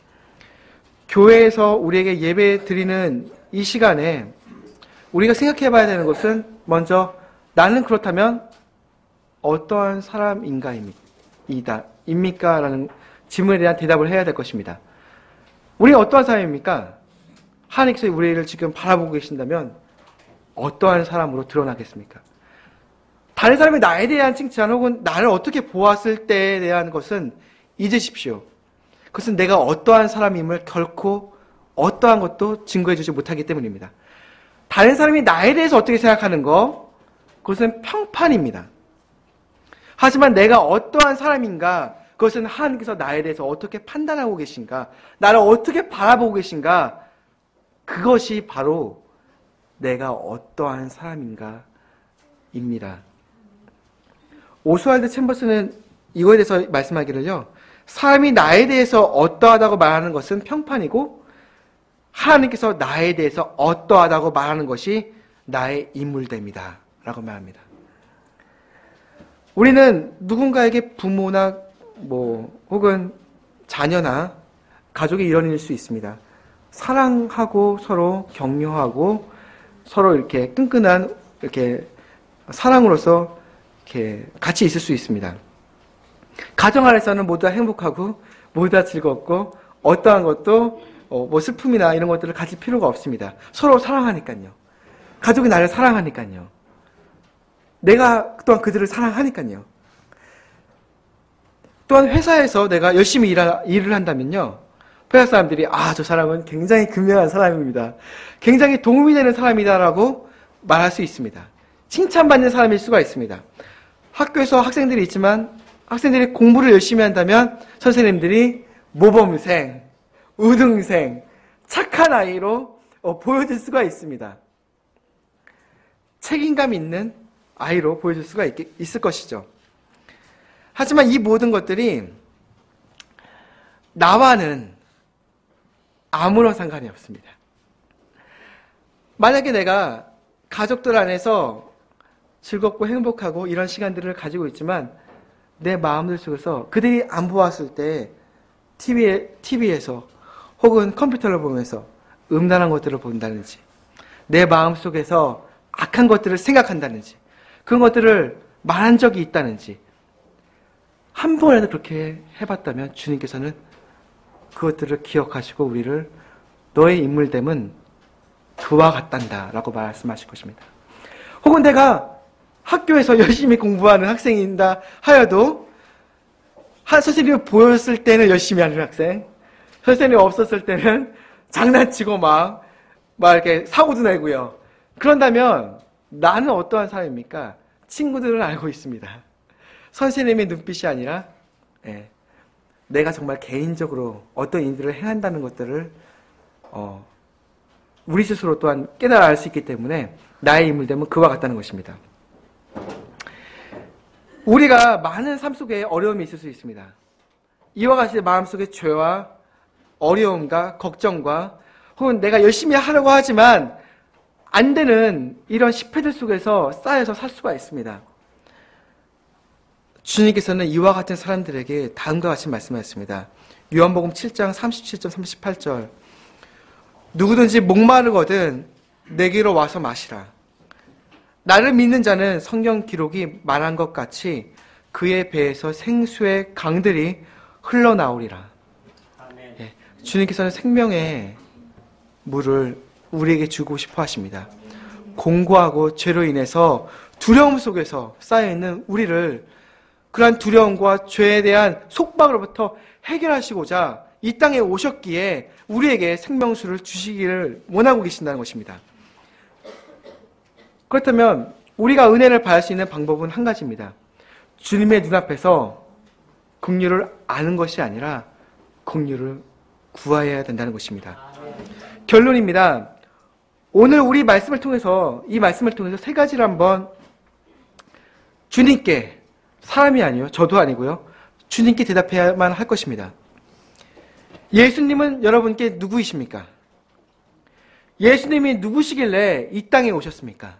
교회에서 우리에게 예배 드리는 이 시간에 우리가 생각해 봐야 되는 것은 먼저 나는 그렇다면 어떠한 사람인가입니까? 입니까? 라는 질문에 대한 대답을 해야 될 것입니다. 우리는 어떠한 사람입니까? 하나님께서 우리를 지금 바라보고 계신다면 어떠한 사람으로 드러나겠습니까? 다른 사람이 나에 대한 칭찬 혹은 나를 어떻게 보았을 때에 대한 것은 잊으십시오. 그것은 내가 어떠한 사람임을 결코 어떠한 것도 증거해 주지 못하기 때문입니다. 다른 사람이 나에 대해서 어떻게 생각하는 거, 그것은 평판입니다. 하지만 내가 어떠한 사람인가, 그것은 하나님께서 나에 대해서 어떻게 판단하고 계신가, 나를 어떻게 바라보고 계신가, 그것이 바로 내가 어떠한 사람인가입니다. 오스왈드 챔버스는 이거에 대해서 말씀하기를요, 사람이 나에 대해서 어떠하다고 말하는 것은 평판이고 하나님께서 나에 대해서 어떠하다고 말하는 것이 나의 인물됨이다 라고 말합니다. 우리는 누군가에게 부모나 뭐 혹은 자녀나 가족이 이런 일일 수 있습니다. 사랑하고 서로 격려하고 서로 이렇게 끈끈한 이렇게 사랑으로서 이렇게 같이 있을 수 있습니다. 가정 안에서는 모두 다 행복하고 모두 다 즐겁고 어떠한 것도 어, 뭐 슬픔이나 이런 것들을 가질 필요가 없습니다. 서로 사랑하니까요. 가족이 나를 사랑하니까요. 내가 또한 그들을 사랑하니까요. 또한 회사에서 내가 열심히 일하, 일을 한다면요. 회사 사람들이 아, 저 사람은 굉장히 근면한 사람입니다. 굉장히 도움이 되는 사람이다라고 말할 수 있습니다. 칭찬받는 사람일 수가 있습니다. 학교에서 학생들이 있지만 학생들이 공부를 열심히 한다면 선생님들이 모범생, 우등생, 착한 아이로 어, 보여줄 수가 있습니다. 책임감 있는 아이로 보여줄 수가 있, 있을 것이죠. 하지만 이 모든 것들이 나와는 아무런 상관이 없습니다. 만약에 내가 가족들 안에서 즐겁고 행복하고 이런 시간들을 가지고 있지만 내 마음들 속에서 그들이 안 보았을 때 티비에, 티비에서 혹은 컴퓨터를 보면서 음란한 것들을 본다든지 내 마음 속에서 악한 것들을 생각한다든지 그런 것들을 말한 적이 있다든지 한 번이라도 그렇게 해봤다면 주님께서는 그것들을 기억하시고 우리를 너의 인물됨은 그와 같단다 라고 말씀하실 것입니다. 혹은 내가 학교에서 열심히 공부하는 학생인다 하여도 한 선생님이 보였을 때는 열심히 하는 학생, 선생님이 없었을 때는 장난치고 막, 막 이렇게 사고도 내고요. 그런다면 나는 어떠한 사람입니까? 친구들은 알고 있습니다. 선생님의 눈빛이 아니라 예, 내가 정말 개인적으로 어떤 일들을 행한다는 것들을 어, 우리 스스로 또한 깨달아 알 수 있기 때문에 나의 인물됨은 그와 같다는 것입니다. 우리가 많은 삶 속에 어려움이 있을 수 있습니다. 이와 같이 마음속에 죄와 어려움과 걱정과 혹은 내가 열심히 하려고 하지만 안 되는 이런 실패들 속에서 쌓여서 살 수가 있습니다. 주님께서는 이와 같은 사람들에게 다음과 같이 말씀하셨습니다. 요한복음 칠 장 삼십칠 절 삼십팔 절 누구든지 목마르거든 내게로 와서 마시라. 나를 믿는 자는 성경 기록이 말한 것 같이 그의 배에서 생수의 강들이 흘러나오리라. 예, 주님께서는 생명의 물을 우리에게 주고 싶어 하십니다. 공고하고 죄로 인해서 두려움 속에서 쌓여있는 우리를 그러한 두려움과 죄에 대한 속박으로부터 해결하시고자 이 땅에 오셨기에 우리에게 생명수를 주시기를 원하고 계신다는 것입니다. 그렇다면 우리가 은혜를 받을 수 있는 방법은 한 가지입니다. 주님의 눈앞에서 긍휼을 아는 것이 아니라 긍휼을 구하여야 된다는 것입니다. 결론입니다. 오늘 우리 말씀을 통해서 이 말씀을 통해서 세 가지를 한번 주님께 사람이 아니요 저도 아니고요 주님께 대답해야만 할 것입니다. 예수님은 여러분께 누구이십니까? 예수님이 누구시길래 이 땅에 오셨습니까?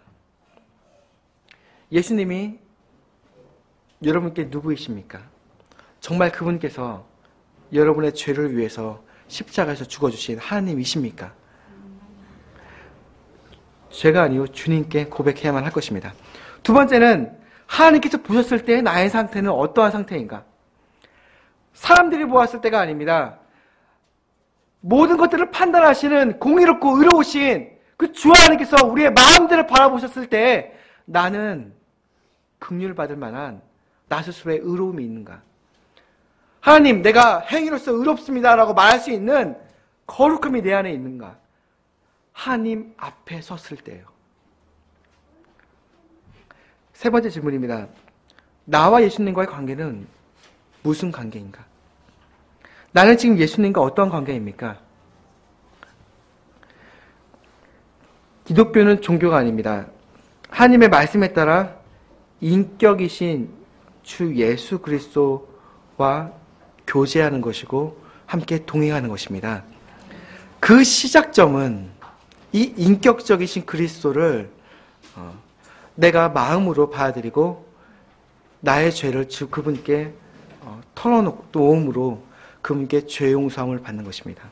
예수님이 여러분께 누구이십니까? 정말 그분께서 여러분의 죄를 위해서 십자가에서 죽어주신 하나님이십니까? 죄가 아니요 주님께 고백해야만 할 것입니다. 두 번째는 하나님께서 보셨을 때 나의 상태는 어떠한 상태인가? 사람들이 보았을 때가 아닙니다. 모든 것들을 판단하시는 공의롭고 의로우신 그 주 하나님께서 우리의 마음들을 바라보셨을 때 나는 긍휼을 받을 만한 나 스스로의 의로움이 있는가? 하나님, 내가 행위로서 의롭습니다라고 말할 수 있는 거룩함이 내 안에 있는가? 하나님 앞에 섰을 때예요. 세 번째 질문입니다. 나와 예수님과의 관계는 무슨 관계인가? 나는 지금 예수님과 어떤 관계입니까? 기독교는 종교가 아닙니다. 하나님의 말씀에 따라 인격이신 주 예수 그리스도와 교제하는 것이고 함께 동행하는 것입니다. 그 시작점은 이 인격적이신 그리스도를 내가 마음으로 받아들이고 나의 죄를 주 그분께 어, 털어놓음으로 그분께 죄 용서함을 받는 것입니다.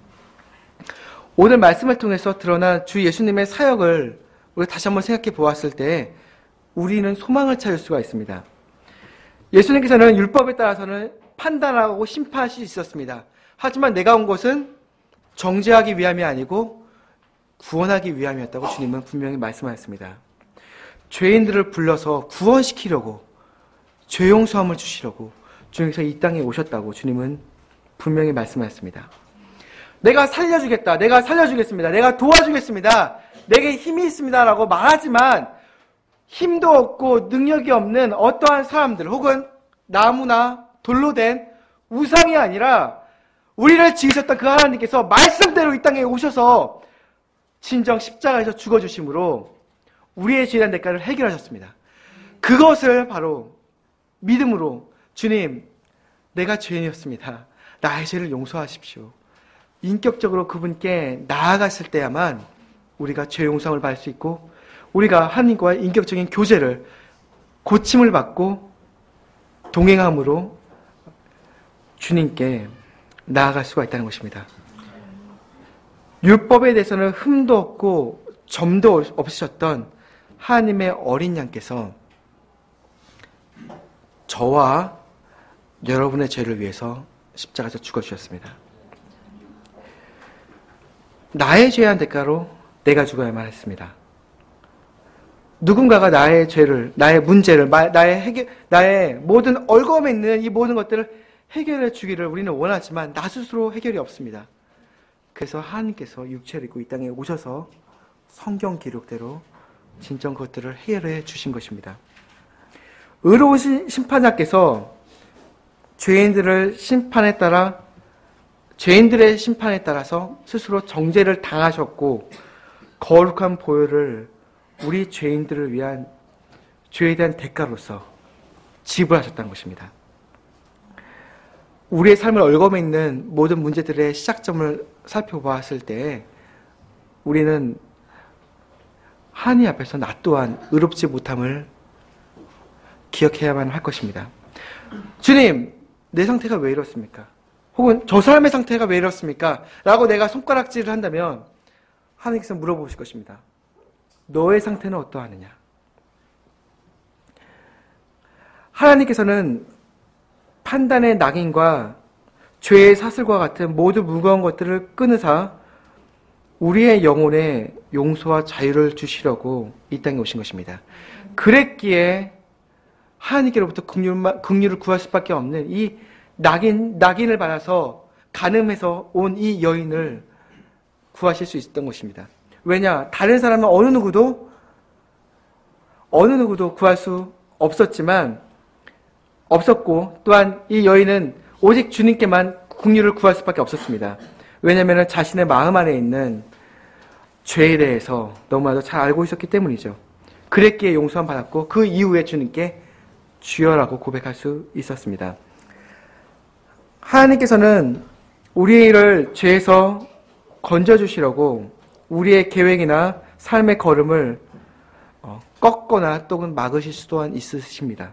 오늘 말씀을 통해서 드러난 주 예수님의 사역을 우리가 다시 한번 생각해 보았을 때 우리는 소망을 찾을 수가 있습니다. 예수님께서는 율법에 따라서는 판단하고 심판하실 수 있었습니다. 하지만 내가 온 것은 정죄하기 위함이 아니고 구원하기 위함이었다고 주님은 분명히 말씀하셨습니다. 죄인들을 불러서 구원시키려고, 죄 용서함을 주시려고 주님께서 이 땅에 오셨다고 주님은 분명히 말씀하셨습니다. 내가 살려주겠다, 내가 살려주겠습니다, 내가 도와주겠습니다, 내게 힘이 있습니다 라고 말하지만 힘도 없고 능력이 없는 어떠한 사람들 혹은 나무나 돌로 된 우상이 아니라 우리를 지으셨던 그 하나님께서 말씀대로 이 땅에 오셔서 진정 십자가에서 죽어주심으로 우리의 죄에 대한 대가를 해결하셨습니다. 그것을 바로 믿음으로 주님, 내가 죄인이었습니다, 나의 죄를 용서하십시오, 인격적으로 그분께 나아갔을 때야만 우리가 죄 용서를 받을 수 있고 우리가 하나님과의 인격적인 교제를, 고침을 받고 동행함으로 주님께 나아갈 수가 있다는 것입니다. 율법에 대해서는 흠도 없고 점도 없으셨던 하나님의 어린 양께서 저와 여러분의 죄를 위해서 십자가에서 죽어주셨습니다. 나의 죄에 대한 대가로 내가 죽어야만 했습니다. 누군가가 나의 죄를, 나의 문제를, 나의 해결, 나의 모든 얽어매 있는 이 모든 것들을 해결해 주기를 우리는 원하지만 나 스스로 해결이 없습니다. 그래서 하나님께서 육체를 입고 이 땅에 오셔서 성경 기록대로 진정 그것들을 해결해 주신 것입니다. 의로우신 심판자께서 죄인들을 심판에 따라 죄인들의 심판에 따라서 스스로 정죄를 당하셨고 거룩한 보혈을 우리 죄인들을 위한 죄에 대한 대가로서 지불하셨다는 것입니다. 우리의 삶을 얽어매 있는 모든 문제들의 시작점을 살펴보았을 때 우리는 하나님 앞에서 나 또한 의롭지 못함을 기억해야만 할 것입니다. 주님, 내 상태가 왜 이렇습니까? 혹은 저 사람의 상태가 왜 이렇습니까? 라고 내가 손가락질을 한다면 하나님께서 물어보실 것입니다. 너의 상태는 어떠하느냐? 하나님께서는 판단의 낙인과 죄의 사슬과 같은 모두 무거운 것들을 끊으사 우리의 영혼에 용서와 자유를 주시려고 이 땅에 오신 것입니다. 그랬기에 하나님께로부터 긍휼, 긍휼을 구할 수밖에 없는 이 낙인, 낙인을 받아서 간음해서 온 이 여인을 구하실 수 있었던 것입니다. 왜냐? 다른 사람은 어느 누구도 어느 누구도 구할 수 없었지만 없었고 또한 이 여인은 오직 주님께만 긍휼을 구할 수밖에 없었습니다. 왜냐하면 자신의 마음 안에 있는 죄에 대해서 너무나도 잘 알고 있었기 때문이죠. 그랬기에 용서함 받았고 그 이후에 주님께 주여라고 고백할 수 있었습니다. 하나님께서는 우리를 죄에서 건져주시려고 우리의 계획이나 삶의 걸음을 꺾거나 또는 막으실 수 또한 있으십니다.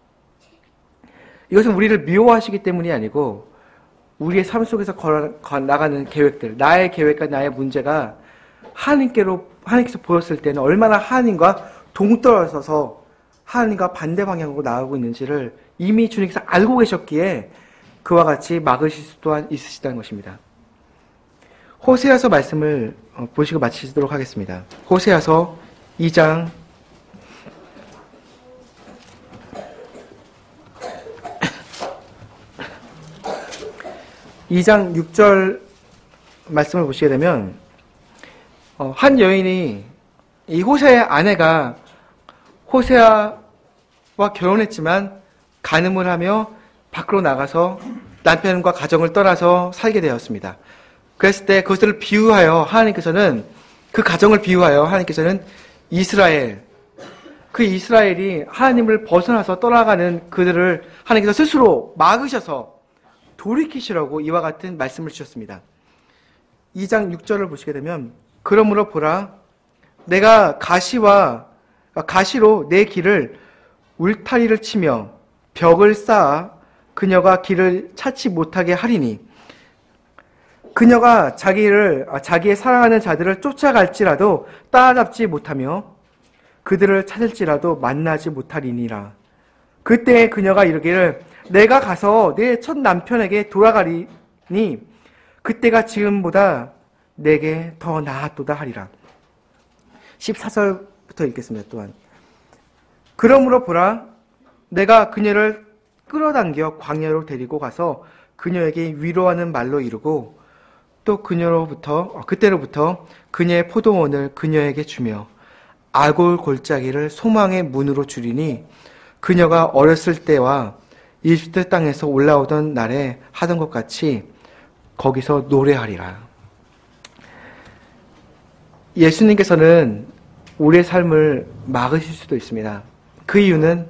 이것은 우리를 미워하시기 때문이 아니고 우리의 삶 속에서 걸어 나가는 계획들, 나의 계획과 나의 문제가 하나님께로, 하나님께서 보였을 때는 얼마나 하나님과 동떨어져서 하나님과 반대 방향으로 나아가고 있는지를 이미 주님께서 알고 계셨기에 그와 같이 막으실 수 또한 있으시다는 것입니다. 호세아서 말씀을 보시고 마치도록 하겠습니다. 호세아서 이 장 이 장 육 절 말씀을 보시게 되면 한 여인이 이 호세아의 아내가 호세아와 결혼했지만 간음을 하며 밖으로 나가서 남편과 가정을 떠나서 살게 되었습니다. 그랬을 때 그것을 비유하여 하나님께서는 그 가정을 비유하여 하나님께서는 이스라엘, 그 이스라엘이 하나님을 벗어나서 떠나가는 그들을 하나님께서 스스로 막으셔서 돌이키시라고 이와 같은 말씀을 주셨습니다. 이 장 육 절을 보시게 되면 그러므로 보라, 내가 가시와 가시로 내 길을 울타리를 치며 벽을 쌓아 그녀가 길을 찾지 못하게 하리니 그녀가 자기를 자기의 사랑하는 자들을 쫓아갈지라도 따라잡지 못하며 그들을 찾을지라도 만나지 못하리니라. 그때 그녀가 이르기를 내가 가서 내 첫 남편에게 돌아가리니 그때가 지금보다 내게 더 나았도다 하리라. 십사 절부터 읽겠습니다. 또한 그러므로 보라 내가 그녀를 끌어당겨 광야로 데리고 가서 그녀에게 위로하는 말로 이루고 또 그녀로부터 그때로부터 그녀의 포도원을 그녀에게 주며 아골 골짜기를 소망의 문으로 주리니 그녀가 어렸을 때와 이집트 땅에서 올라오던 날에 하던 것 같이 거기서 노래하리라. 예수님께서는 우리의 삶을 막으실 수도 있습니다. 그 이유는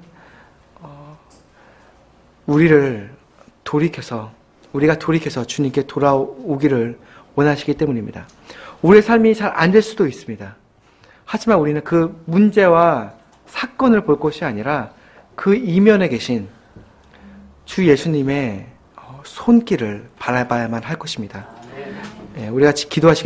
우리를 돌이켜서 우리가 돌이켜서 주님께 돌아오기를 원하시기 때문입니다. 우리의 삶이 잘 안 될 수도 있습니다. 하지만 우리는 그 문제와 사건을 볼 것이 아니라 그 이면에 계신 주 예수님의 손길을 바라봐야만 할 것입니다. 우리가 기도하시겠습니다.